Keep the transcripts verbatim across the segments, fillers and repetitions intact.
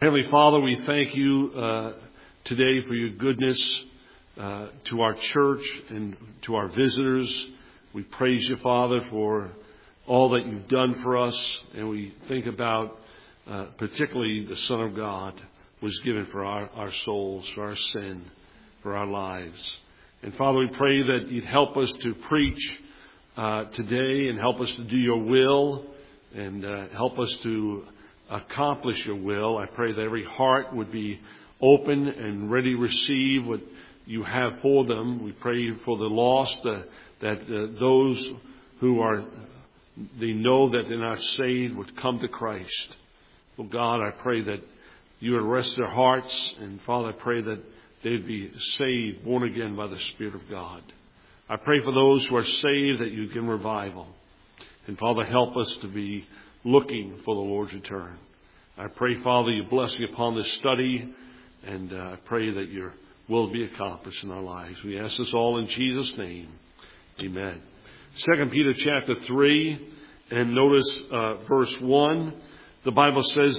Heavenly Father, we thank you uh, today for your goodness uh, to our church and to our visitors. We praise you, Father, for all that you've done for us. And we think about uh, particularly the Son of God was given for our, our souls, for our sin, for our lives. And Father, we pray that you'd help us to preach uh, today and help us to do your will and uh, help us to accomplish your will. I pray that every heart would be open and ready to receive what you have for them. We pray for the lost, uh, that uh, those who are, they know that they're not saved would come to Christ. Well, God, I pray that you would rest their hearts. And Father, I pray that they'd be saved, born again by the Spirit of God. I pray for those who are saved that you give revival. And Father, help us to be looking for the Lord's return. I pray, Father, you bless me upon this study, and uh, I pray that your will be accomplished in our lives. We ask this all in Jesus' name. Amen. Second Peter chapter three, and notice uh, verse one. The Bible says,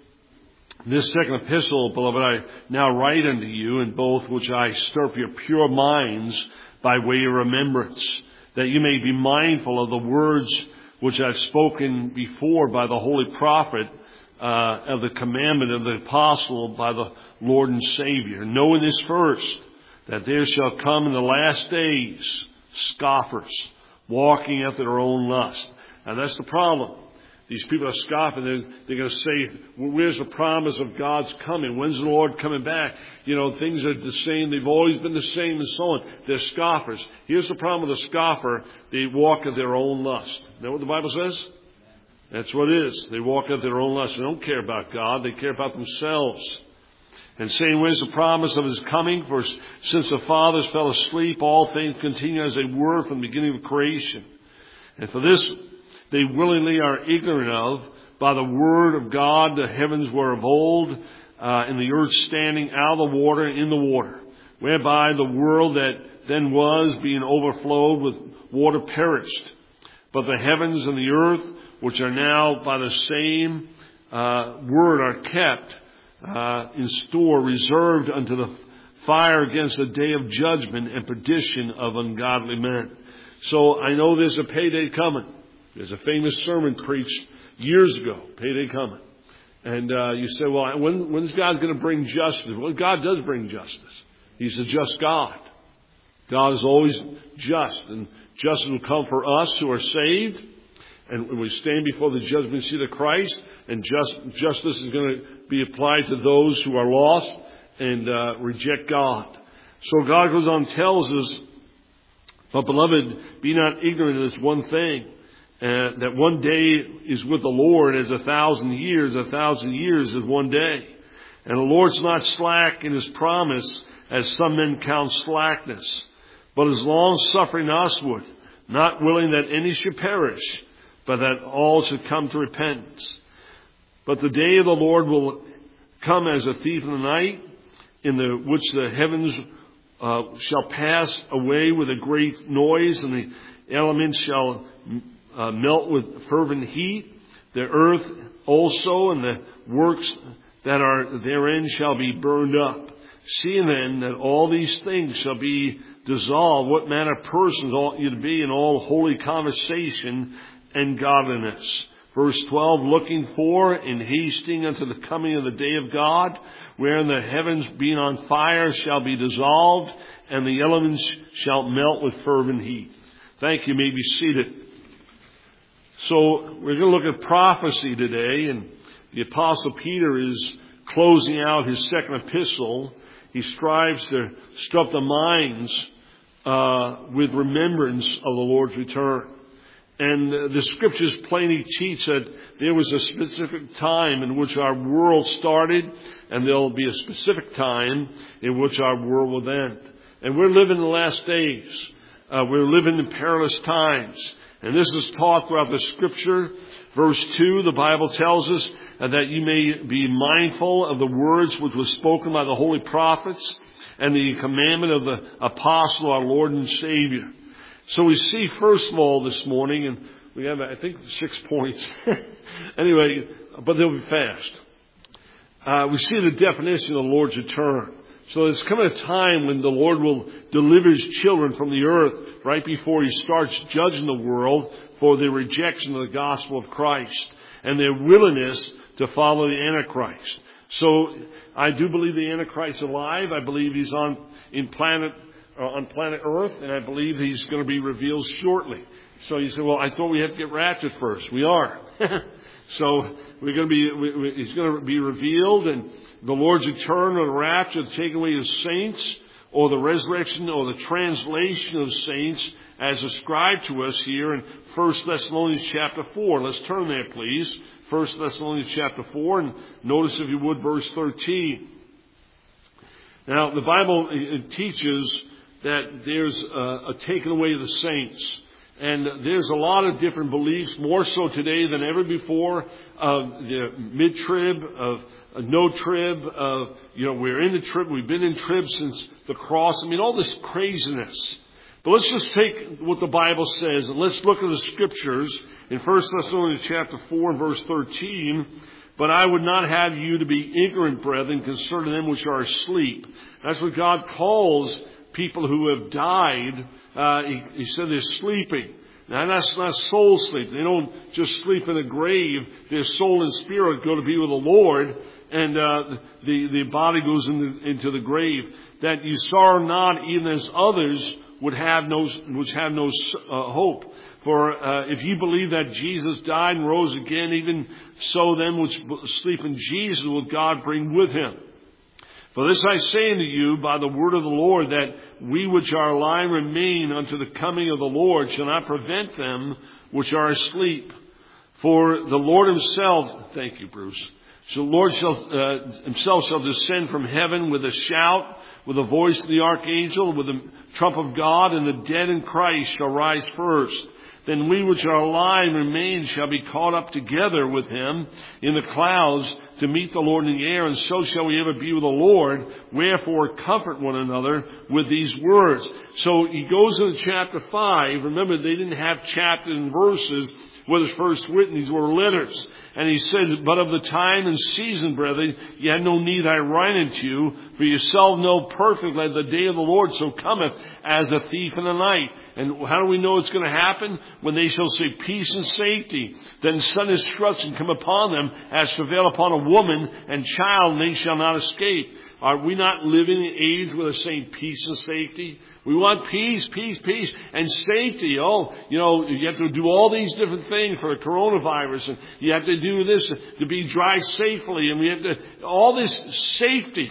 "This second epistle, beloved, I now write unto you, in both which I stir up your pure minds by way of remembrance, that you may be mindful of the words which I've spoken before by the holy prophet, uh, of the commandment of the apostle by the Lord and Savior. Knowing this first, that there shall come in the last days scoffers, walking after their own lust." And that's the problem. These people are scoffing. They're, they're going to say, well, where's the promise of God's coming? When's the Lord coming back? You know, things are the same. They've always been the same and so on. They're scoffers. Here's the problem with a scoffer. They walk at their own lust. Is that what the Bible says? That's what it is. They walk at their own lust. They don't care about God. They care about themselves. And saying, where's the promise of his coming? For since the fathers fell asleep, all things continue as they were from the beginning of creation. And for this they willingly are ignorant of, by the word of God the heavens were of old, uh, and the earth standing out of the water and in the water, whereby the world that then was, being overflowed with water, perished. But the heavens and the earth, which are now by the same uh, word, are kept uh, in store, reserved unto the fire against the day of judgment and perdition of ungodly men. So I know there's a payday coming. There's a famous sermon preached years ago, payday coming. And uh, you say, well, when, when's God going to bring justice? Well, God does bring justice. He's a just God. God is always just. And justice will come for us who are saved. And we stand before the judgment seat of Christ. And just, justice is going to be applied to those who are lost and uh, reject God. So God goes on and tells us, but beloved, be not ignorant of this one thing, Uh, that one day is with the Lord as a thousand years, a thousand years is one day. And the Lord's not slack in his promise, as some men count slackness, but is long suffering usward, not willing that any should perish, but that all should come to repentance. But the day of the Lord will come as a thief in the night, in the which the heavens uh, shall pass away with a great noise, and the elements shall Uh, melt with fervent heat. The earth also and the works that are therein shall be burned up. Seeing then that all these things shall be dissolved, what manner of persons ought you to be in all holy conversation and godliness? Verse twelve, looking for and hasting unto the coming of the day of God, wherein the heavens being on fire shall be dissolved, and the elements shall melt with fervent heat. Thank you. You may be seated. So we're going to look at prophecy today, and the Apostle Peter is closing out his second epistle. He strives to stir up the minds uh, with remembrance of the Lord's return. And the Scriptures plainly teach that there was a specific time in which our world started, and there will be a specific time in which our world will end. And we're living in the last days. Uh, we're living in perilous times. And this is taught throughout the Scripture. Verse two, the Bible tells us that you may be mindful of the words which were spoken by the holy prophets and the commandment of the apostle, our Lord and Savior. So we see, first of all, this morning, and we have, I think, six points. Anyway, but they'll be fast. uh, we see the definition of the Lord's return. So there's coming a time when the Lord will deliver His children from the earth right before He starts judging the world for their rejection of the gospel of Christ and their willingness to follow the Antichrist. So I do believe the Antichrist is alive. I believe he's on in planet uh, on planet Earth, and I believe he's going to be revealed shortly. So you say, well, I thought we had to get raptured first. We are. So we're going to be. We, we, he's going to be revealed, and the Lord's return or the rapture, to take away His saints, or the resurrection, or the translation of saints, as ascribed to us here in First Thessalonians chapter four. Let's turn there, please. First Thessalonians chapter four, and notice, if you would, verse thirteen. Now, the Bible teaches that there's a, a taking away of the saints. And there's a lot of different beliefs, more so today than ever before, of the mid-trib, of no-trib, of, you know, we're in the trib, we've been in trib since the cross. I mean, all this craziness. But let's just take what the Bible says, and let's look at the Scriptures in First Thessalonians chapter four and verse thirteen. But I would not have you to be ignorant, brethren, concerning them which are asleep. That's what God calls people who have died. Uh, he, he said they're sleeping. Now, that's not soul sleep. They don't just sleep in a grave. Their soul and spirit go to be with the Lord, and uh, the, the body goes into, into the grave. That you sorrow not, even as others would have no, which have no uh, hope. For uh, if you believe that Jesus died and rose again, even so them which sleep in Jesus will God bring with Him. For this I say unto you by the word of the Lord, that we which are alive remain unto the coming of the Lord shall not prevent them which are asleep. For the Lord Himself, thank you, Bruce. So the Lord shall, uh, Himself shall descend from heaven with a shout, with the voice of the archangel, with the trump of God, and the dead in Christ shall rise first. Then we which are alive remain shall be caught up together with Him in the clouds to meet the Lord in the air, and so shall we ever be with the Lord. Wherefore comfort one another with these words. So he goes into chapter five. Remember, they didn't have chapters and verses with his first written. These were letters. And he says, but of the time and season, brethren, ye had no need I write unto you, for yourself know perfectly that the day of the Lord so cometh as a thief in the night. And how do we know it's going to happen? When they shall say peace and safety, then sudden destruction come upon them as travail upon a woman and child, and they shall not escape. Are we not living in an age where they're saying peace and safety? We want peace, peace, peace, and safety. Oh, you know, you have to do all these different things for the coronavirus, and you have to do this to be dry safely, and we have to, all this safety.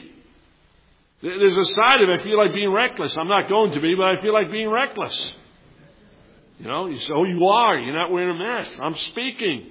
There's a side of it, I feel like being reckless. I'm not going to be, but I feel like being reckless. You know, you say, oh, you are. You're not wearing a mask. I'm speaking.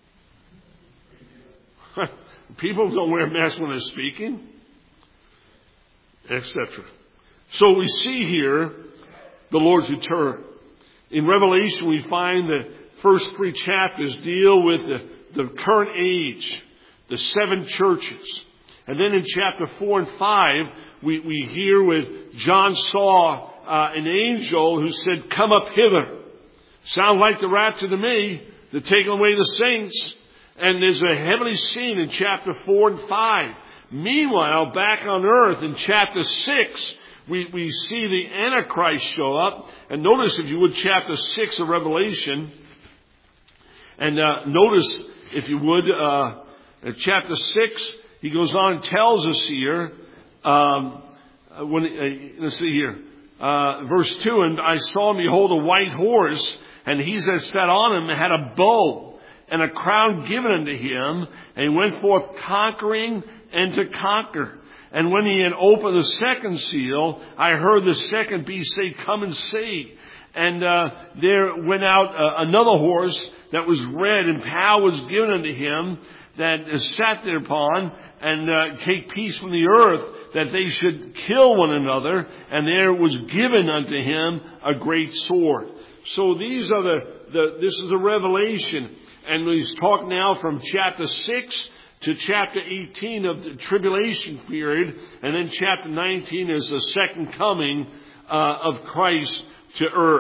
People don't wear masks when they're speaking, et cetera. So we see here the Lord's return. In Revelation, we find the first three chapters deal with the, the current age, the seven churches. And then in chapter four and five, we, we hear with John saw uh, an angel who said, come up hither. Sounds like the rapture to me, the taking away the saints. And there's a heavenly scene in chapter four and five. Meanwhile, back on earth in chapter six, we, we see the Antichrist show up. And notice, if you would, chapter six of Revelation. And uh, notice, if you would, uh, chapter six, he goes on and tells us here, um, when uh, let's see here, uh, verse two, and I saw and behold a white horse, and he that sat on him had a bow, and a crown given unto him, and he went forth conquering and to conquer. And when he had opened the second seal, I heard the second beast say, come and see. And uh, there went out uh, another horse that was red, and power was given unto him that uh, sat thereupon, and uh, take peace from the earth, that they should kill one another. And there was given unto him a great sword. So these are the, the this is a revelation. And he's talking now from chapter six to chapter eighteen of the tribulation period. And then chapter nineteen is the second coming uh, of Christ to earth.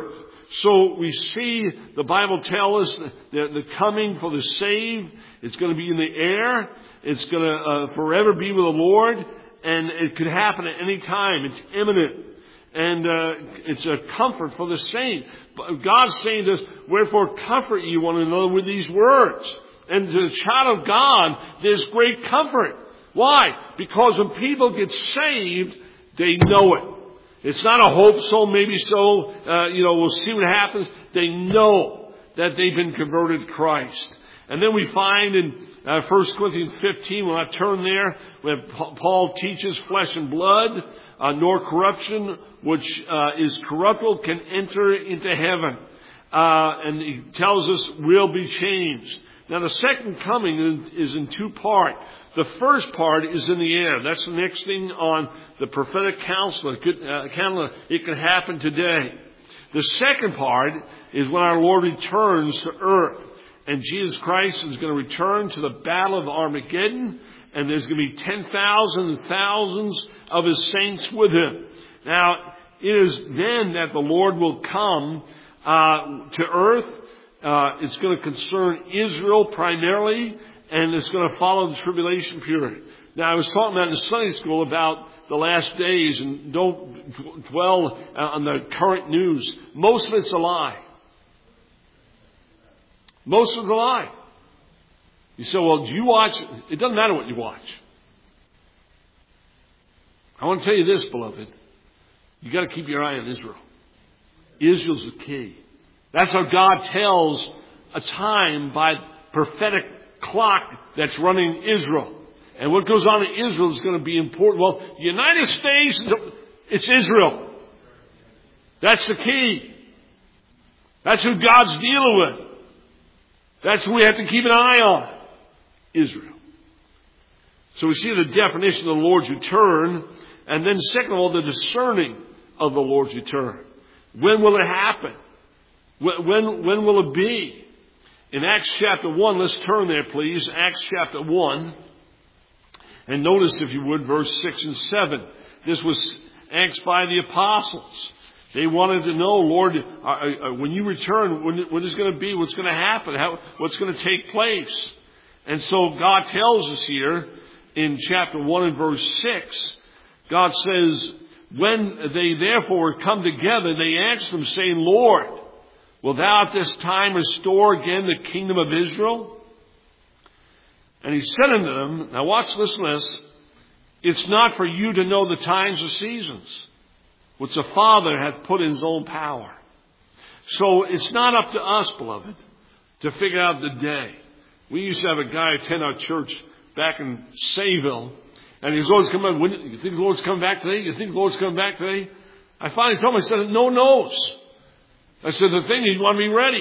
So we see the Bible tell us that the coming for the saved, it's going to be in the air. It's going to uh, forever be with the Lord. And it could happen at any time. It's imminent. And uh, it's a comfort for the saint. God's saying to us, wherefore comfort ye one another with these words. And to the child of God, there's great comfort. Why? Because when people get saved, they know it. It's not a hope so, maybe so, uh, you know, we'll see what happens. They know that they've been converted to Christ. And then we find in uh, First Corinthians fifteen, when I turn there, when Paul teaches flesh and blood, uh, nor corruption, which uh, is corruptible, can enter into heaven. Uh, and he tells us will be changed. Now the second coming is in two parts. The first part is in the air. That's the next thing on the prophetic counsel. It could, uh, counsel. It can happen today. The second part is when our Lord returns to earth. And Jesus Christ is going to return to the battle of Armageddon. And there's going to be ten thousand and thousands of His saints with Him. Now, it is then that the Lord will come uh, to earth. Uh, it's going to concern Israel primarily, and it's going to follow the tribulation period. Now, I was talking about in Sunday school about the last days, and don't dwell on the current news. Most of it's a lie. Most of it's a lie. You say, well, do you watch? It doesn't matter what you watch. I want to tell you this, beloved. You got to keep your eye on Israel. Israel's the key. That's how God tells a time by prophetic clock that's running Israel. And what goes on in Israel is going to be important. Well, the United States, it's Israel. That's the key. That's who God's dealing with. That's who we have to keep an eye on. Israel. So we see the definition of the Lord's return. And then second of all, the discerning of the Lord's return. When will it happen? When, when will it be? In Acts chapter one, let's turn there please. Acts chapter one. And notice, if you would, verse six and seven. This was asked by the apostles. They wanted to know, Lord, uh, uh, when you return, when, when is it going to be? What's going to happen? How, what's going to take place? And so God tells us here in chapter one and verse six, God says, when they therefore come together, they answer them saying, Lord, will thou at this time restore again the kingdom of Israel? And he said unto them, now watch, listen to this. It's not for you to know the times or seasons, which the Father hath put in His own power. So it's not up to us, beloved, to figure out the day. We used to have a guy attend our church back in Sayville, and he was always coming up, when, you think the Lord's coming back today? You think the Lord's coming back today? I finally told him, I said, no one knows. I said, the thing is, you want to be ready.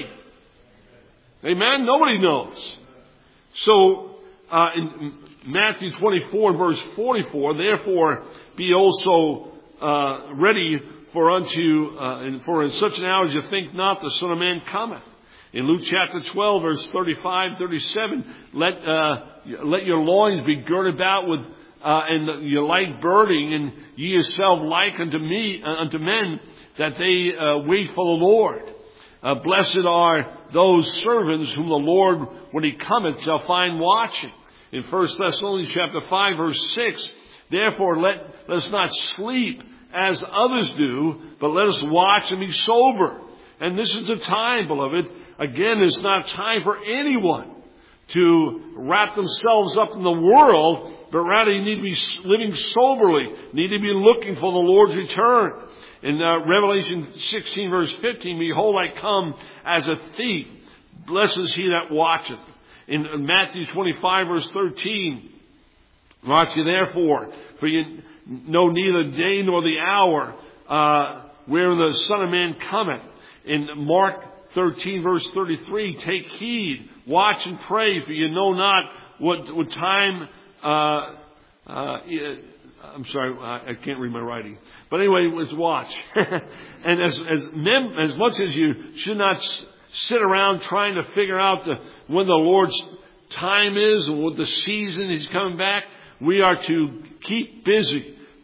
Amen? Nobody knows. So, uh, in Matthew twenty-four, verse forty-four, therefore be also uh, ready for unto, uh, and for in such an hour as you think not, the Son of Man cometh. In Luke chapter twelve, verse thirty-five, thirty-seven, let, uh, let your loins be girded about with, uh, and your light burning, and ye yourself like unto me, uh, unto men, that they, uh, wait for the Lord. Uh, blessed are those servants whom the Lord, when He cometh, shall find watching. In First Thessalonians chapter five, verse six, therefore let, let us not sleep as others do, but let us watch and be sober. And this is the time, beloved. Again, it's not time for anyone to wrap themselves up in the world, but rather you need to be living soberly, need to be looking for the Lord's return. In uh, Revelation sixteen, verse fifteen, behold, I come as a thief. Blessed is he that watcheth. In Matthew twenty-five, verse thirteen, watch ye therefore, for you know neither the day nor the hour uh, wherein the Son of Man cometh. In Mark thirteen, verse thirty-three, take heed, watch and pray, for you know not what, what time... Uh, uh, I'm sorry, I can't read my writing. But anyway, let's watch. And as as, mem- as much as you should not s- sit around trying to figure out the, when the Lord's time is and what the season He's coming back, we are to keep busy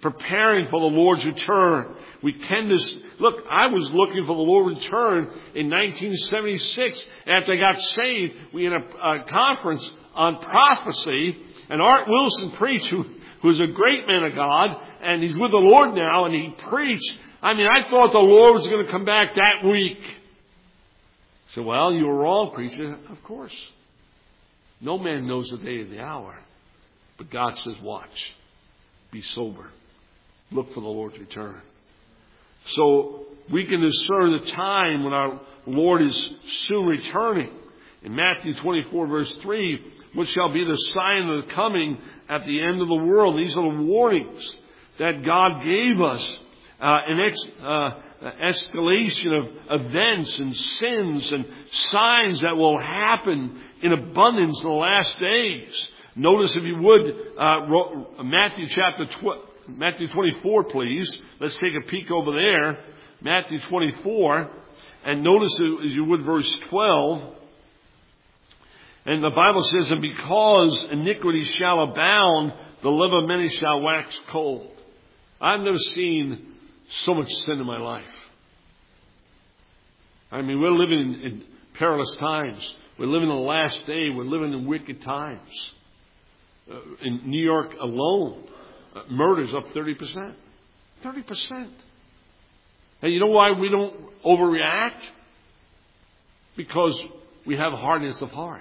preparing for the Lord's return. We tend to, look, I was looking for the Lord's return in nineteen seventy-six. After I got saved, we had a, a conference on prophecy, and Art Wilson preached, who, who is a great man of God, and he's with the Lord now, and he preached. I mean, I thought the Lord was going to come back that week. I said, well, you were wrong, preacher. Of course. No man knows the day or the hour. But God says, watch. Be sober. Look for the Lord's return. So we can discern the time when our Lord is soon returning. In Matthew twenty-four, verse three, what shall be the sign of the coming at the end of the world? These are the warnings that God gave us. Uh, an ex, uh, escalation of events and sins and signs that will happen in abundance in the last days. Notice, if you would, uh, Matthew chapter tw- Matthew twenty-four, please. Let's take a peek over there. Matthew twenty-four, and notice, as you would, verse twelve. And the Bible says, and because iniquity shall abound, the love of many shall wax cold. I've never seen so much sin in my life. I mean, we're living in, in perilous times. We're living in the last day. We're living in wicked times. Uh, in New York alone, uh, murders up thirty percent. thirty percent. And you know why we don't overreact? Because we have hardness of heart.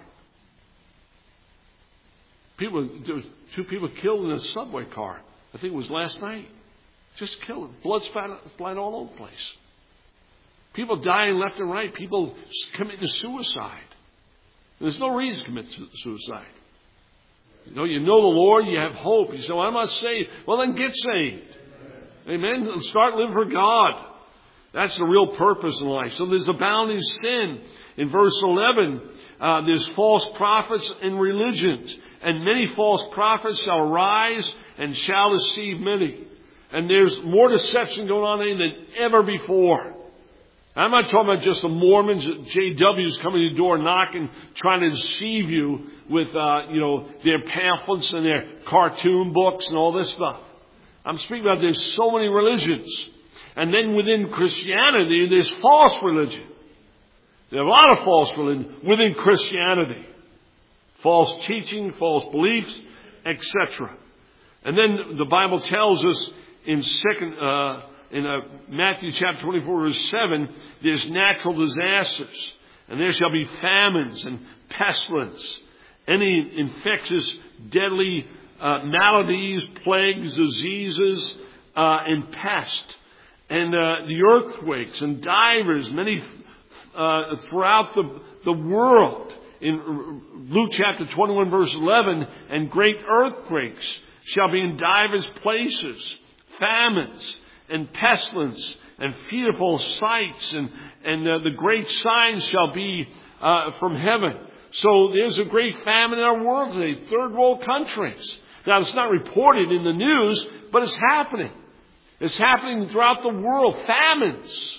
People, there was two people killed in a subway car. I think it was last night. Just killed. Blood flying all over the place. People dying left and right. People committing suicide. There's no reason to commit suicide. You know, you know the Lord, you have hope. You say, well, I'm not saved. Well, then get saved. Amen. Amen. Start living for God. That's the real purpose in life. So there's abounding sin. In verse eleven, uh, there's false prophets and religions. And many false prophets shall arise and shall deceive many. And there's more deception going on today than ever before. I'm not talking about just the Mormons, J Ws coming to the door knocking, trying to deceive you with, uh, you know, their pamphlets and their cartoon books and all this stuff. I'm speaking about there's so many religions. And then within Christianity, there's false religion. There are a lot of false religion within Christianity. False teaching, false beliefs, et cetera. And then the Bible tells us in second, uh, in uh, Matthew chapter twenty-four, verse seven, there's natural disasters, and there shall be famines and pestilence, any infectious, deadly uh, maladies, plagues, diseases, uh, and pest, and uh, the earthquakes and divers, many uh, throughout the the world. In Luke chapter twenty-one, verse eleven, and great earthquakes shall be in divers places, famines and pestilence and fearful sights, and, and uh, the great signs shall be uh, from heaven. So there's a great famine in our world today, third world countries. Now, it's not reported in the news, but it's happening. It's happening throughout the world. Famines.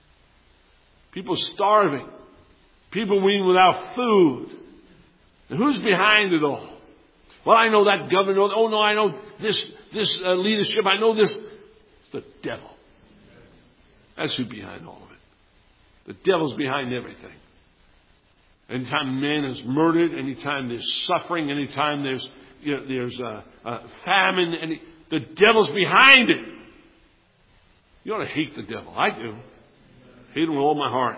People starving. People being without food. And who's behind it all? Well, I know that governor. Oh, no, I know this this uh, leadership. I know this. It's the devil. That's who's behind all of it. The devil's behind everything. Anytime man is murdered, anytime there's suffering, anytime there's you know, there's a, a famine, any, the devil's behind it. You ought to hate the devil. I do. Hate him with all my heart.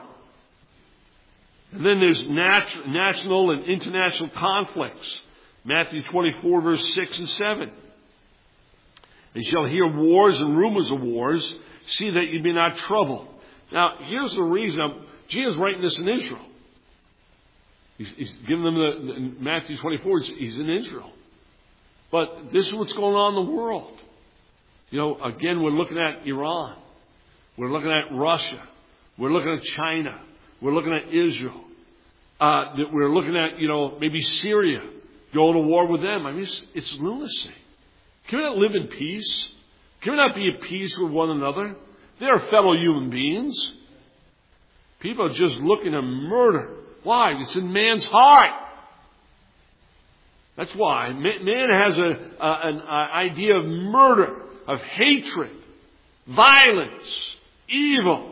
And then there's nat- national and international conflicts. Matthew twenty-four, verse six and seven. And you shall hear wars and rumors of wars. See that you be not troubled. Now, here's the reason. I'm, Jesus is writing this in Israel. He's, he's giving them the, the Matthew twenty-four. He's, he's in Israel. But this is what's going on in the world. You know, again, we're looking at Iran. We're looking at Russia. We're looking at China. We're looking at Israel. Uh, we're looking at, you know, maybe Syria. Going to war with them. I mean, it's, it's lunacy. Can we not live in peace? Can we not be at peace with one another? They are fellow human beings. People are just looking to murder. Why? It's in man's heart. That's why man has a, a, an idea of murder, of hatred, violence, evil.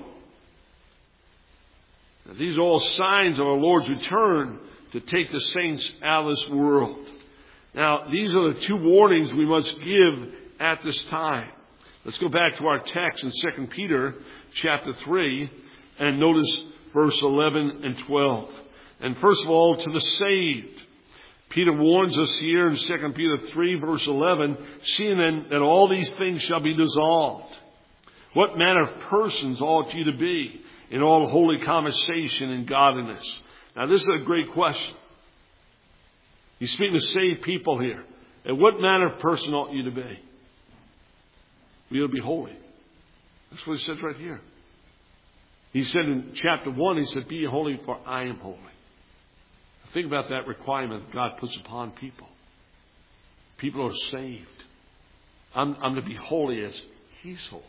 Now, these are all signs of our Lord's return to take the saints out of this world. Now, these are the two warnings we must give at this time. Let's go back to our text in Second Peter chapter three and notice verse eleven and twelve. And first of all, to the saved. Peter warns us here in Second Peter three, verse eleven, seeing then that all these things shall be dissolved. What manner of persons ought you to be in all holy conversation and godliness? Now, this is a great question. He's speaking to saved people here. And what manner of person ought you to be? We ought to be holy. That's what he says right here. He said in chapter one, he said, be ye holy, for I am holy. Think about that requirement that God puts upon people. People are saved. I'm, I'm to be holy as He's holy.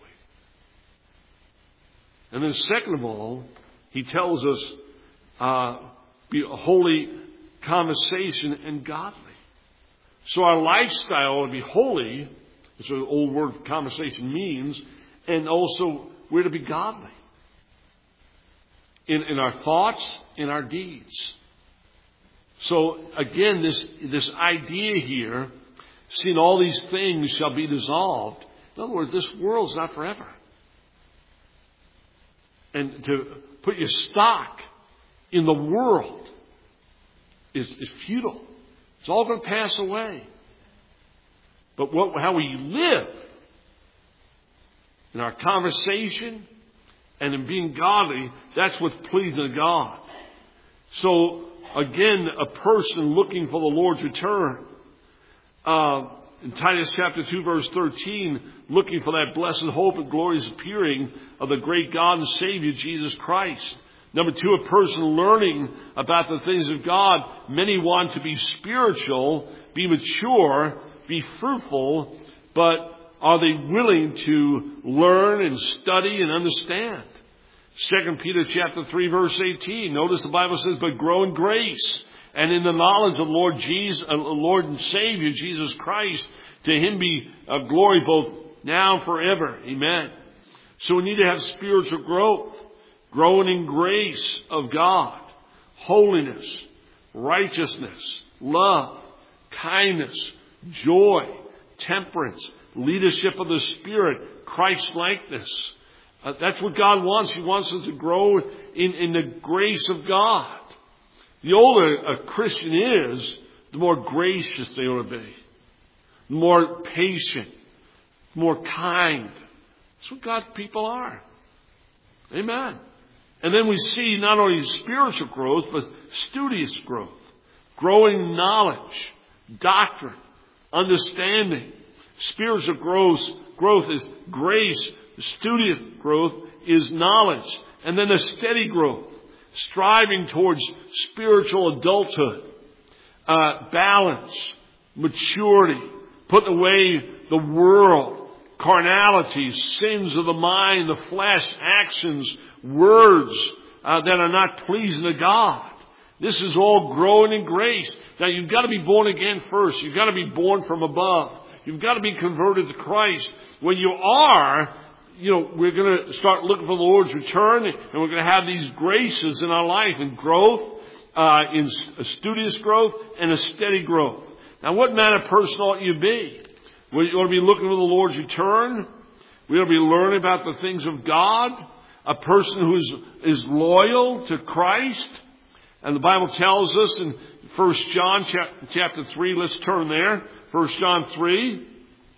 And then second of all, He tells us, uh, be a holy conversation and godly. So our lifestyle ought to be holy. That's what the old word conversation means. And also, we're to be godly. In, in our thoughts, in our deeds. So again, this, this idea here, seeing all these things shall be dissolved. In other words, this world's not forever. And to put your stock in the world is, is futile. It's all going to pass away. But what, how we live in our conversation and in being godly, that's what's pleasing to God. So, again, a person looking for the Lord's return. Uh, in Titus chapter two, verse thirteen, looking for that blessed hope and glorious appearing of the great God and Savior, Jesus Christ. Number two, a person learning about the things of God. Many want to be spiritual, be mature, be fruitful, but are they willing to learn and study and understand? Second Peter chapter three, verse eighteen. Notice the Bible says, but grow in grace and in the knowledge of Lord Jesus, uh, Lord and Savior Jesus Christ. To Him be uh, glory both now and forever. Amen. So we need to have spiritual growth, growing in grace of God, holiness, righteousness, love, kindness, joy, temperance, leadership of the Spirit, Christ-likeness. Uh, that's what God wants. He wants us to grow in, in the grace of God. The older a Christian is, the more gracious they ought to be. The more patient, more kind. That's what God's people are. Amen. And then we see not only spiritual growth, but studious growth. Growing knowledge, doctrine, understanding. Spiritual growth, growth is grace. Studious growth is knowledge. And then a steady growth, striving towards spiritual adulthood, uh, balance, maturity, putting away the world, carnality, sins of the mind, the flesh, actions, words uh, that are not pleasing to God. This is all growing in grace. Now, you've got to be born again first. You've got to be born from above. You've got to be converted to Christ. When you are, you know, we're going to start looking for the Lord's return, and we're going to have these graces in our life, in growth, uh, in a studious growth, and a steady growth. Now, what manner of person ought you be? We ought to be looking for the Lord's return. We ought to be learning about the things of God. A person who is, is loyal to Christ. And the Bible tells us in First John chapter three, let's turn there. First John three.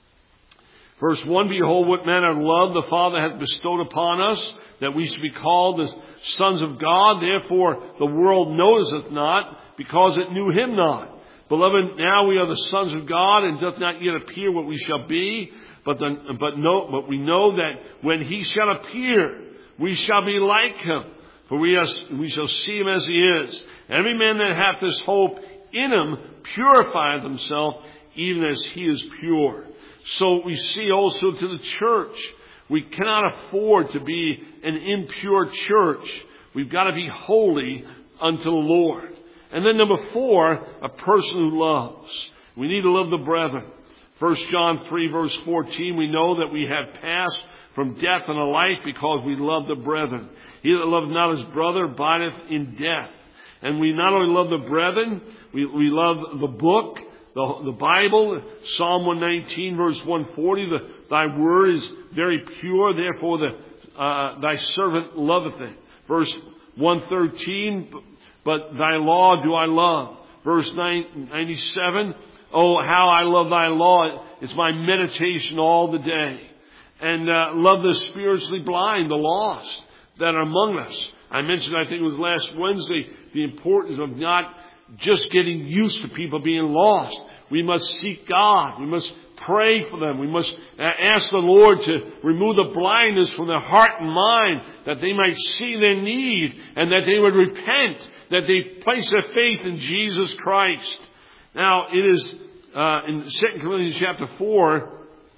Verse one, behold, what manner of love the Father hath bestowed upon us, that we should be called the sons of God. Therefore the world knoweth us not, because it knew Him not. Beloved, now we are the sons of God, and doth not yet appear what we shall be. But, the, but, know, but we know that when He shall appear, we shall be like Him. For we, are, we shall see Him as He is. Every man that hath this hope in Him purifieth himself, even as He is pure. So we see also to the church, we cannot afford to be an impure church. We've got to be holy unto the Lord. And then number four, a person who loves. We need to love the brethren. First John three verse fourteen, we know that we have passed from death unto life because we love the brethren. He that loveth not his brother abideth in death. And we not only love the brethren, we, we love the book, the, the Bible. Psalm one nineteen verse one forty, the, thy word is very pure, therefore the, uh, thy servant loveth it. Verse one thirteen, but thy law do I love. Verse ninety-seven, oh, how I love thy law. It's my meditation all the day. And uh, love the spiritually blind, the lost that are among us. I mentioned, I think it was last Wednesday, the importance of not just getting used to people being lost. We must seek God. We must pray for them. We must ask the Lord to remove the blindness from their heart and mind, that they might see their need and that they would repent, that they place their faith in Jesus Christ. Now, it is uh, in Second Corinthians chapter four,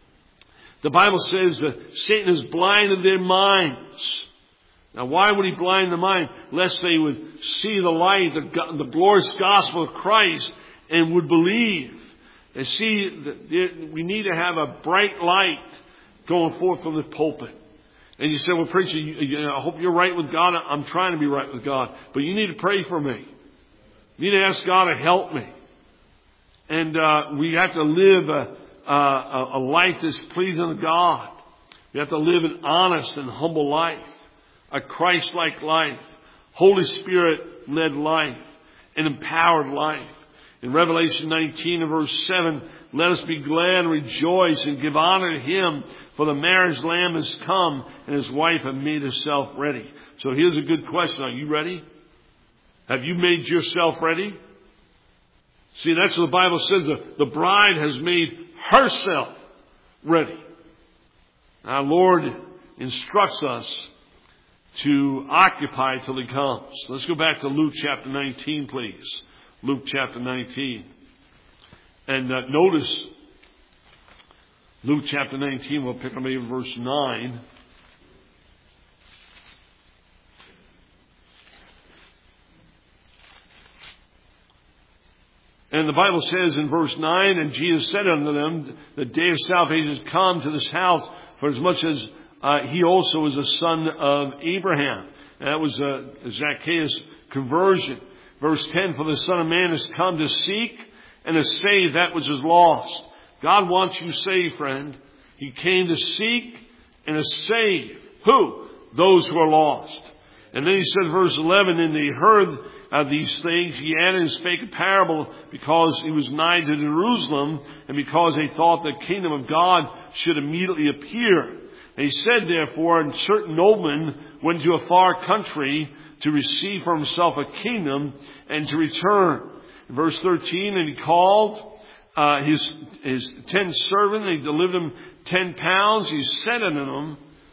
the Bible says that Satan has blinded their minds. Now, why would he blind the mind? Lest they would see the light, the, the glorious gospel of Christ, and would believe. And see, we need to have a bright light going forth from the pulpit. And you say, well, preacher, you, you, I hope you're right with God. I'm trying to be right with God. But you need to pray for me. You need to ask God to help me. And uh, we have to live a, a, a life that's pleasing to God. We have to live an honest and humble life. A Christ-like life. Holy Spirit-led life. An empowered life. In Revelation nineteen and verse seven, let us be glad and rejoice and give honor to Him, for the marriage lamb has come and His wife have made herself ready. So here's a good question. Are you ready? Have you made yourself ready? See, that's what the Bible says. The, the bride has made herself ready. Our Lord instructs us to occupy till He comes. Let's go back to Luke chapter nineteen, please. Luke chapter nineteen. And uh, notice, Luke chapter nineteen, we'll pick up maybe verse nine. And the Bible says in verse nine, and Jesus said unto them, the day of salvation is come to this house, for as much as uh, he also is a son of Abraham. And that was uh, Zacchaeus' conversion. Verse ten, for the Son of Man has come to seek and to save that which is lost. God wants you saved, friend. He came to seek and to save. Who? Those who are lost. And then he said, verse eleven, and they heard of these things. He added and spake a parable because he was nigh to Jerusalem, and because they thought the kingdom of God should immediately appear. And he said, therefore, and certain noblemen went to a far country to receive for himself a kingdom and to return. Verse thirteen, and he called uh, his his ten servants, and he delivered them ten pounds. He said unto them,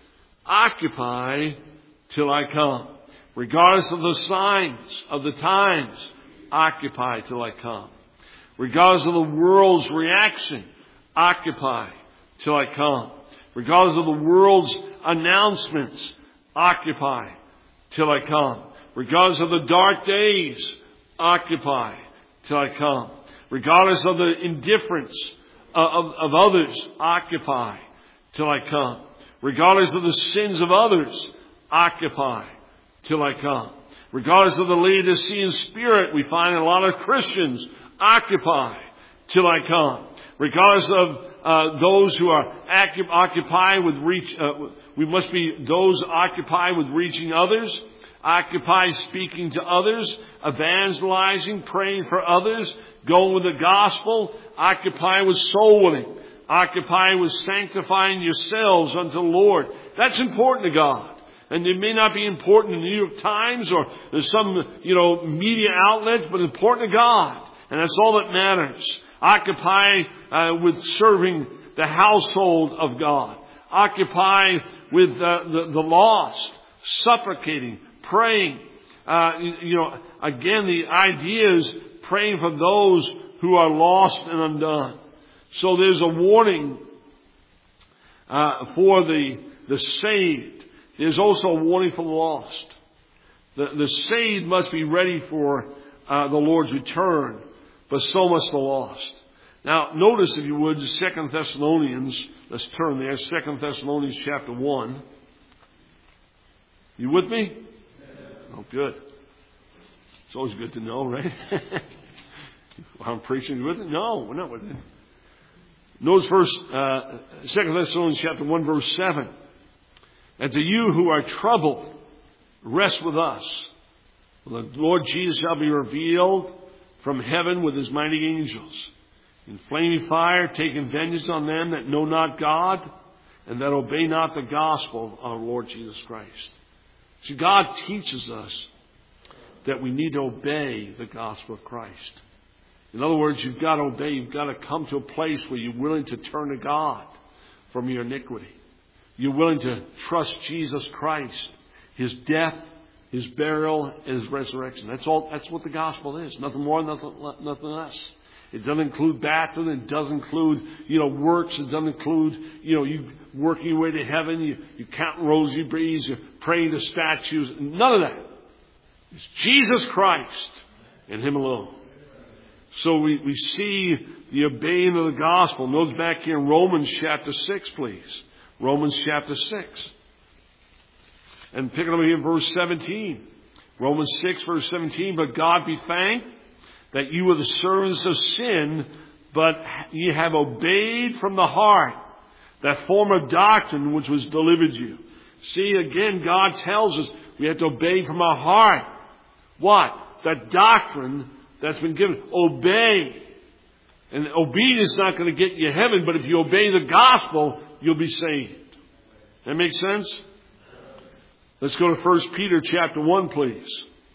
occupy till I come. Regardless of the signs of the times, occupy till I come. Regardless of the world's reaction, occupy till I come. Regardless of the world's announcements, occupy till I come. Regardless of the dark days, occupy till I come. Regardless of the indifference of, of, of others, occupy till I come. Regardless of the sins of others, occupy till I come. Regardless of the Laodicean spirit we find in a lot of Christians, occupy till I come. Regardless of uh, those who are occupied with reach, uh, we must be those occupied with reaching others, occupy speaking to others, evangelizing, praying for others, going with the gospel, occupy with soul winning, occupy with sanctifying yourselves unto the Lord. That's important to God. And it may not be important in the New York Times or some, you know, media outlets, but important to God. And that's all that matters. Occupy uh, with serving the household of God. Occupy with uh, the, the lost, supplicating, praying. Uh, you know, again, the idea is praying for those who are lost and undone. So there's a warning uh, for the the saved. There's also a warning for the lost. The, the saved must be ready for uh, the Lord's return, but so must the lost. Now, notice, if you would, Second Thessalonians. Let's turn there. Second Thessalonians chapter one. You with me? Oh, good. It's always good to know, right? I'm preaching. You with it? No, we're not with it. Notice verse, uh, Second Thessalonians chapter one, verse seven. And to you who are troubled, rest with us. The Lord Jesus shall be revealed from heaven with his mighty angels, in flaming fire, taking vengeance on them that know not God, and that obey not the gospel of our Lord Jesus Christ. See, God teaches us that we need to obey the gospel of Christ. In other words, you've got to obey. You've got to come to a place where you're willing to turn to God from your iniquity. You're willing to trust Jesus Christ, his death, his burial, and his resurrection. That's all. That's what the gospel is. Nothing more, nothing, nothing less. It doesn't include baptism. It doesn't include, you know, works. It doesn't include, you know, you working your way to heaven. You, you counting rosary beads. You're praying to statues. None of that. It's Jesus Christ and him alone. So we, we see the obeying of the gospel. Notice back here in Romans chapter six, please. Romans chapter six. And picking up here in verse seventeen. Romans six, verse seventeen. But God be thanked that you were the servants of sin, but ye have obeyed from the heart that form of doctrine which was delivered you. See, again, God tells us we have to obey from our heart. What? That doctrine that's been given. Obey. And obedience is not going to get you heaven, but if you obey the gospel, you'll be saved. That makes sense? Let's go to First Peter chapter one, please.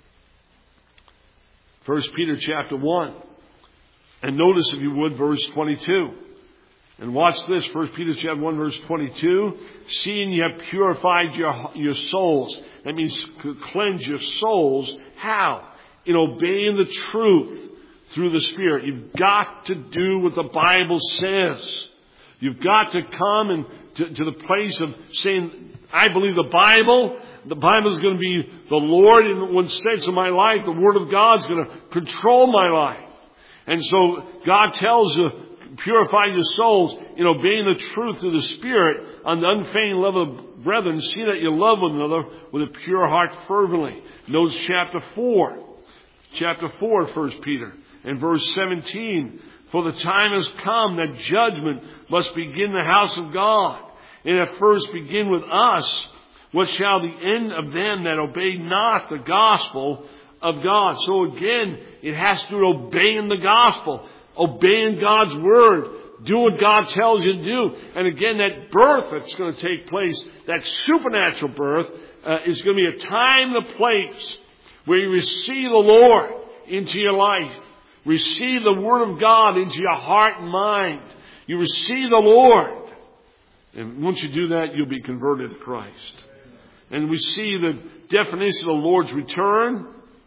First Peter chapter one. And notice, if you would, verse twenty-two. And watch this, First Peter chapter one, verse twenty-two. Seeing you have purified your, your souls. That means cleanse your souls. How? In obeying the truth through the Spirit. You've got to do what the Bible says. You've got to come and to, to the place of saying, I believe the Bible. The Bible is going to be the Lord in one sense of my life. The Word of God is going to control my life. And so God tells you, purify your souls in obeying the truth through the Spirit on the unfeigned love of brethren. See that you love one another with a pure heart fervently. Notice chapter four. Chapter four of First Peter and verse seventeen. For the time has come that judgment must begin in the house of God. And at first begin with us. What shall the end of them that obey not the gospel of God? So again, it has to do with obeying the gospel. Obeying God's word. Do what God tells you to do. And again, that birth that's going to take place, that supernatural birth, uh, is going to be a time and a place where you receive the Lord into your life. Receive the Word of God into your heart and mind. You receive the Lord. And once you do that, you'll be converted to Christ. And we see the definition of the Lord's return.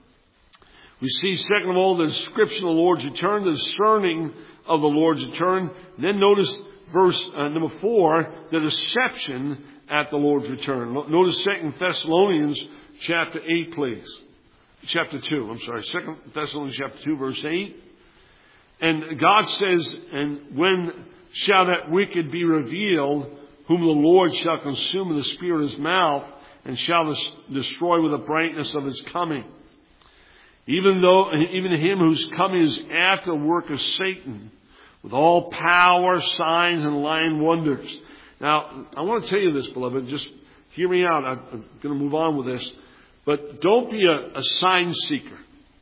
We see, second of all, the description of the Lord's return, the discerning of the Lord's return. And then notice verse uh, number four, the deception at the Lord's return. Notice Second Thessalonians chapter eight, please. Chapter two, I'm sorry, Second Thessalonians chapter two, verse eight. And God says, and when shall that wicked be revealed, whom the Lord shall consume in the spirit of his mouth, and shall destroy with the brightness of his coming? Even though, even him whose coming is after the work of Satan, with all power, signs, and lying wonders. Now, I want to tell you this, beloved, just hear me out. I'm going to move on with this. But don't be a, a sign seeker.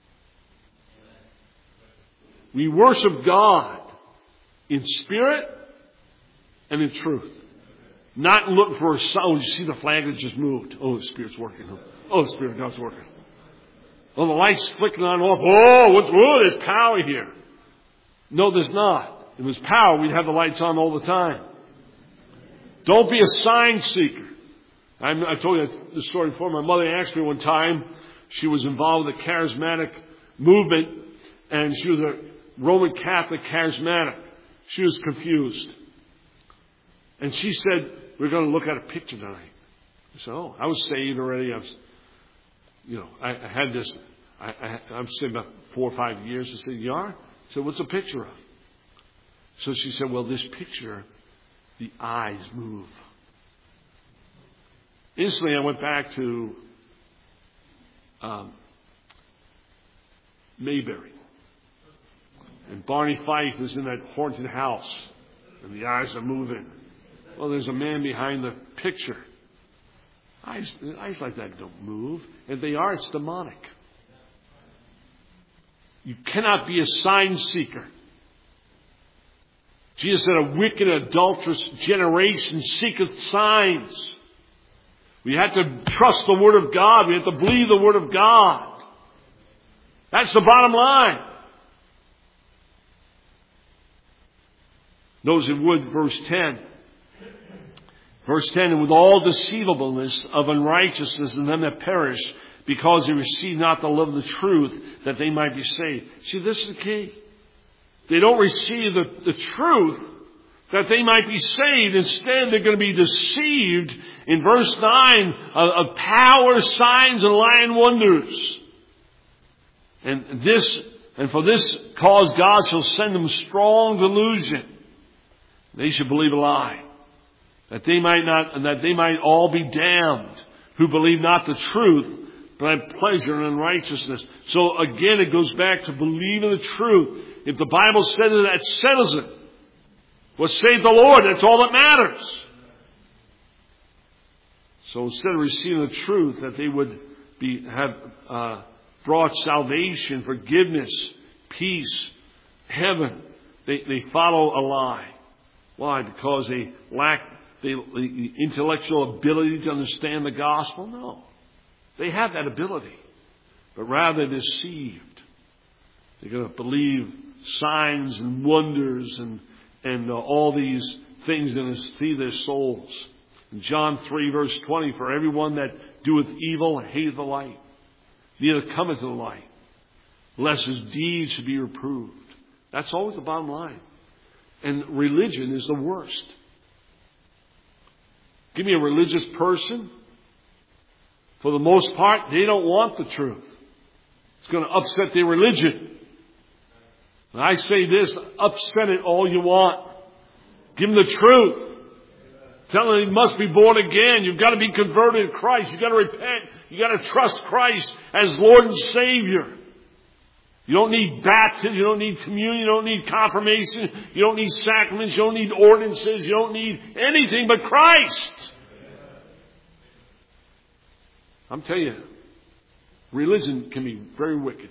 We worship God in spirit and in truth. Not looking for a sign. Oh, you see the flag that just moved. Oh, the Spirit's working. Oh, the Spirit of God's working. Oh, the light's flickering on and off. Oh, what's, oh, there's power here. No, there's not. If it was power, we'd have the lights on all the time. Don't be a sign seeker. I told you the story before. My mother asked me one time. She was involved with the charismatic movement, and she was a Roman Catholic charismatic. She was confused. And she said, we're going to look at a picture tonight. I said, oh, I was saved already. I was, you know, I, I had this. I, I, I'm saying about four or five years. I said, you are? I said, what's a picture of? So she said, well, this picture, the eyes move. Instantly, I went back to um, Mayberry. And Barney Fife is in that haunted house. And the eyes are moving. Well, there's a man behind the picture. Eyes, eyes like that don't move. If they are, it's demonic. You cannot be a sign seeker. Jesus said, a wicked, adulterous generation seeketh signs. We have to trust the Word of God. We have to believe the Word of God. That's the bottom line. Notice in Wood, verse ten. Verse ten, and with all deceivableness of unrighteousness in them that perish, because they receive not the love of the truth, that they might be saved. See, this is the key. They don't receive the, the truth that they might be saved. Instead, they're going to be deceived in verse nine of, of power, signs, and lying wonders. And this, and for this cause God shall send them strong delusion. They should believe a lie, that they might not, and that they might all be damned, who believe not the truth, but have pleasure in unrighteousness. So again, it goes back to believing the truth. If the Bible says it, that settles it. What saved the Lord, that's all that matters. So instead of receiving the truth, that they would be have uh, brought salvation, forgiveness, peace, heaven, they, they follow a lie. Why? Because they lack the, the intellectual ability to understand the gospel? No. They have that ability. But rather deceived. They're going to believe signs and wonders and, and uh, all these things and see their souls. In John three verse twenty, for everyone that doeth evil hateth the light, neither cometh to the light, lest his deeds should be reproved. That's always the bottom line. And religion is the worst. Give me a religious person. For the most part, they don't want the truth. It's going to upset their religion. And I say this, upset it all you want. Give them the truth. Tell them he must be born again. You've got to be converted to Christ. You've got to repent. You've got to trust Christ as Lord and Savior. You don't need baptism. You don't need communion. You don't need confirmation. You don't need sacraments. You don't need ordinances. You don't need anything but Christ. I'm telling you, religion can be very wicked.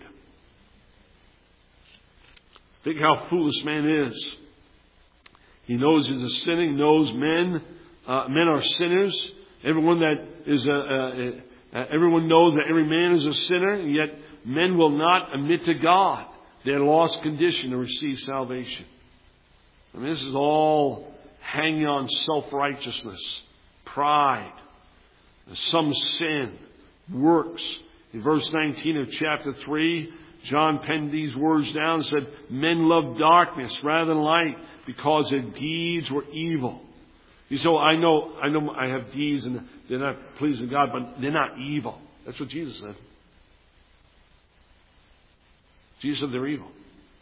Think how foolish man is. He knows he's a sinner. He knows men, uh, men are sinners. Everyone that is a, a, a, everyone knows that every man is a sinner, and yet men will not admit to God their lost condition to receive salvation. I mean, this is all hanging on self-righteousness, pride, some sin, works. In verse nineteen of chapter three, John penned these words down and said, men love darkness rather than light because their deeds were evil. You say, well, I know, I know I have deeds and they're not pleasing God, but they're not evil. That's what Jesus said. Jesus said they're evil.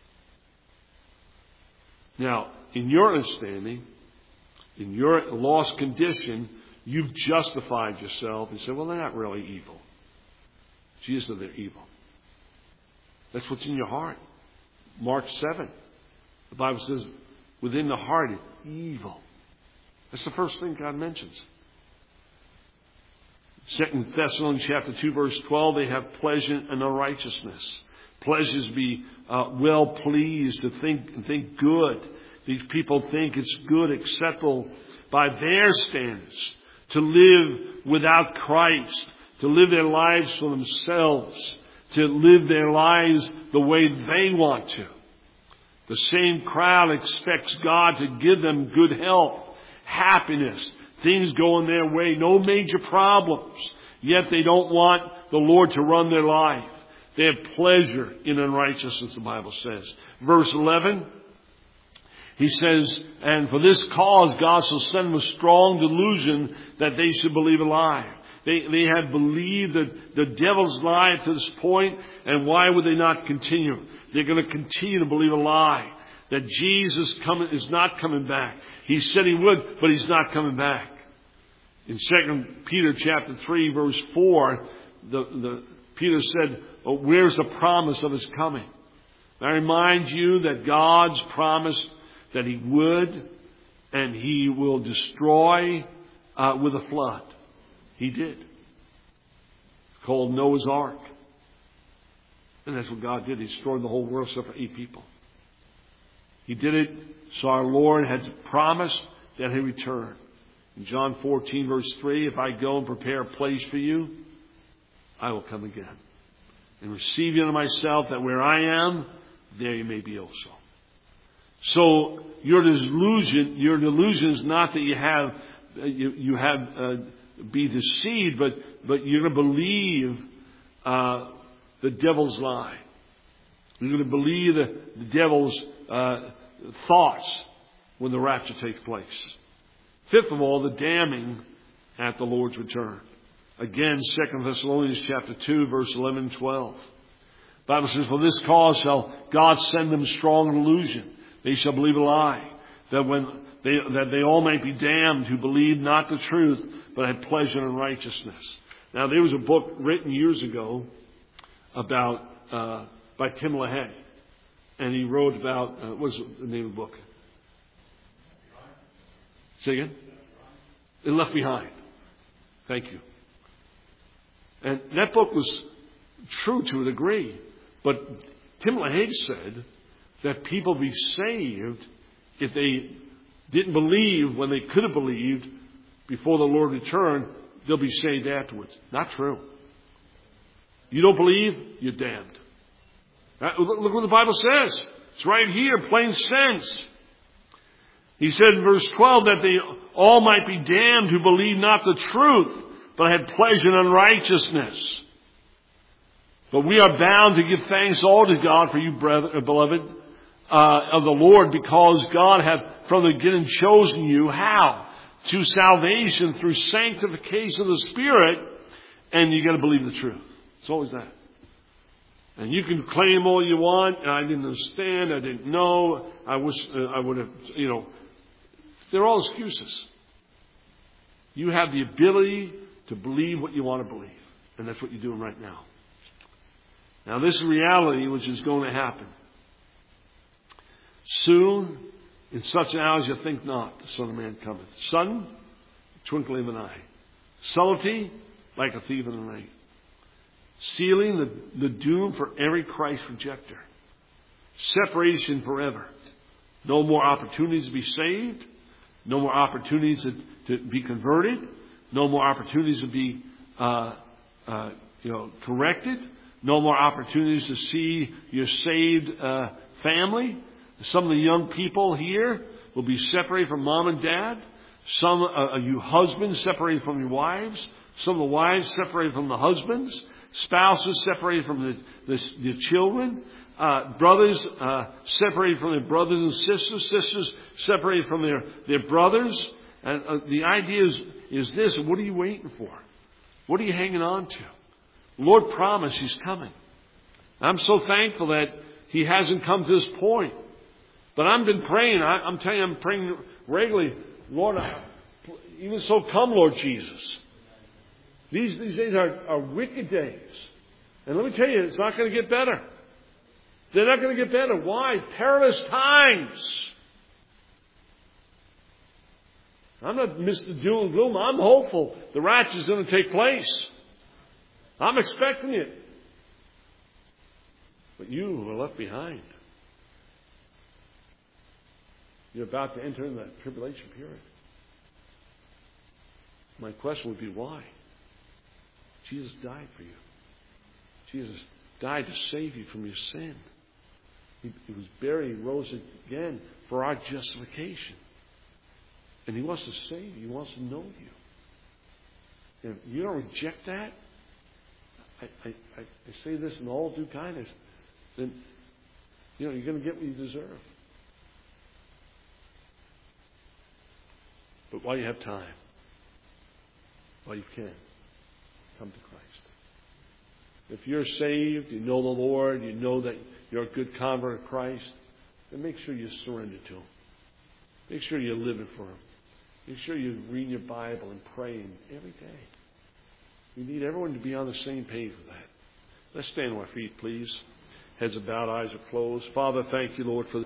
Now, in your understanding, in your lost condition, you've justified yourself and said, well, they're not really evil. Jesus said they're evil. That's what's in your heart. Mark seven. The Bible says, within the heart is evil. That's the first thing God mentions. Second Thessalonians chapter two, verse twelve, they have pleasure in unrighteousness. Pleasures be uh, well pleased to think think good. These people think it's good, acceptable by their standards, to live without Christ, to live their lives for themselves, to live their lives the way they want to. The same crowd expects God to give them good health, happiness, things going their way, no major problems. Yet they don't want the Lord to run their life. They have pleasure in unrighteousness, the Bible says. Verse eleven, he says, and for this cause God shall send them a strong delusion that they should believe a lie. They, they had believed that the devil's lie to this point, and why would they not continue? They're going to continue to believe a lie. That Jesus coming, is not coming back. He said He would, but He's not coming back. In Second Peter chapter three, verse four, the, the, Peter said, oh, where's the promise of His coming? I remind you that God's promised that He would, and He will destroy uh, with a flood. He did. It's called Noah's Ark. And that's what God did. He destroyed the whole world except for eight people. He did it so our Lord had promised that He'd return. In John fourteen, verse three, if I go and prepare a place for you, I will come again and receive you unto myself, that where I am, there you may be also. So your delusion, your delusion is not that you have, you, you have, uh, be deceived, but, but you're going to believe, uh, the devil's lie. You're going to believe the, the devil's, uh, thoughts when the rapture takes place. Fifth of all, the damning at the Lord's return. Again, Second Thessalonians chapter two, verse eleven and twelve. The Bible says, for this cause shall God send them strong delusion. They shall believe a lie, that when they, that they all might be damned who believe not the truth, but had pleasure in righteousness. Now, there was a book written years ago about, uh, by Tim LaHaye. And he wrote about, uh, what's the name of the book? Say again? And Left Behind. Thank you. And that book was true to a degree. But Tim LaHaye said that people be saved if they didn't believe when they could have believed before the Lord returned, they'll be saved afterwards. Not true. You don't believe, you're damned. Look what the Bible says. It's right here, plain sense. He said in verse twelve that they all might be damned who believe not the truth, but had pleasure in unrighteousness. But we are bound to give thanks all to God for you, brethren, beloved, uh, of the Lord, because God hath from the beginning chosen you. How? To salvation through sanctification of the Spirit, and you got to believe the truth. It's always that. And you can claim all you want. I didn't understand. I didn't know. I wish uh, I would have, you know. They're all excuses. You have the ability to believe what you want to believe. And that's what you're doing right now. Now, this is reality which is going to happen. Soon, in such an hour as you think not, the Son of Man cometh. Sudden, twinkling of an eye. Subtlety, like a thief in the night. Sealing the, the doom for every Christ rejecter. Separation forever. No more opportunities to be saved. No more opportunities to, to be converted. No more opportunities to be, uh, uh, you know, corrected. No more opportunities to see your saved uh, family. Some of the young people here will be separated from mom and dad. Some uh, you husbands separated from your wives. Some of the wives separated from the husbands. Spouses separated from the, the, the children. Uh, brothers uh, separated from their brothers and sisters. Sisters separated from their, their brothers. And uh, the idea is, is this: what are you waiting for? What are you hanging on to? The Lord promised He's coming. I'm so thankful that He hasn't come to this point. But I've been praying. I, I'm telling you, I'm praying regularly. Lord, I, even so, come, Lord Jesus. These, these days are, are wicked days. And let me tell you, it's not going to get better. They're not going to get better. Why? Perilous times. I'm not Mister Doom and Gloom. I'm hopeful the rapture is going to take place. I'm expecting it. But you are left behind. You're about to enter in that tribulation period. My question would be, why? Jesus died for you. Jesus died to save you from your sin. He, he was buried, he rose again for our justification. And He wants to save you. He wants to know you. If you don't reject that, I, I, I say this in all due kindness, then you know, you're going to get what you deserve. But while you have time, while you can, come to Christ. If you're saved, you know the Lord, you know that you're a good convert of Christ, then make sure you surrender to Him. Make sure you're living for Him. Make sure you're reading your Bible and praying every day. We need everyone to be on the same page with that. Let's stand on our feet, please. Heads are bowed, eyes are closed. Father, thank you, Lord, for